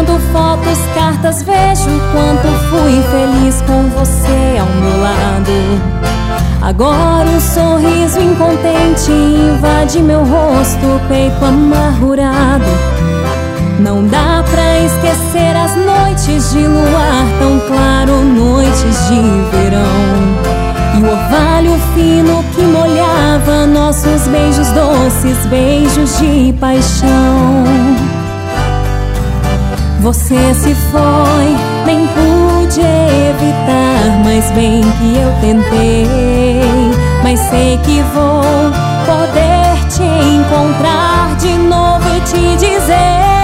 Olhando fotos, cartas, vejo quanto fui feliz com você ao meu lado. Agora um sorriso incontente invade meu rosto, peito amargurado. Não dá pra esquecer as noites de luar tão claro, noites de verão, e o orvalho fino que molhava nossos beijos doces, beijos de paixão. Você se foi, nem pude evitar, mas bem que eu tentei. Mas sei que vou poder te encontrar de novo e te dizer: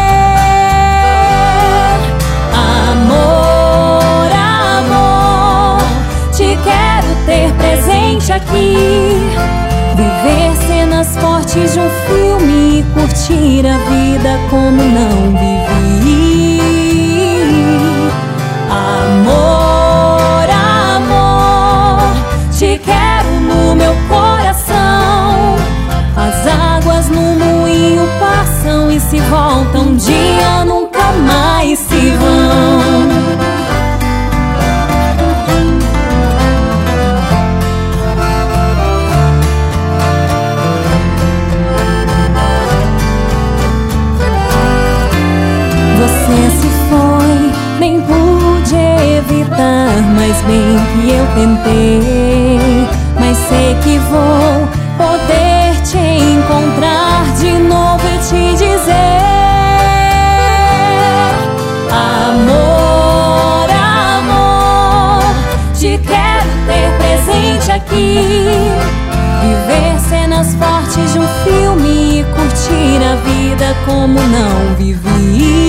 amor, amor, te quero ter presente aqui. Viver cenas fortes de um filme e curtir a vida como não vivi. Amor, amor, te quero no meu coração. As águas no moinho passam e se voltam, um dia nunca mais se vão. Você se foi, nem pude evitar, mas bem que eu tentei. Mas sei que vou poder te encontrar de novo e te dizer: amor, amor, te quero ter presente aqui. Viver cenas fortes de um filme e curtir a vida como não vivi.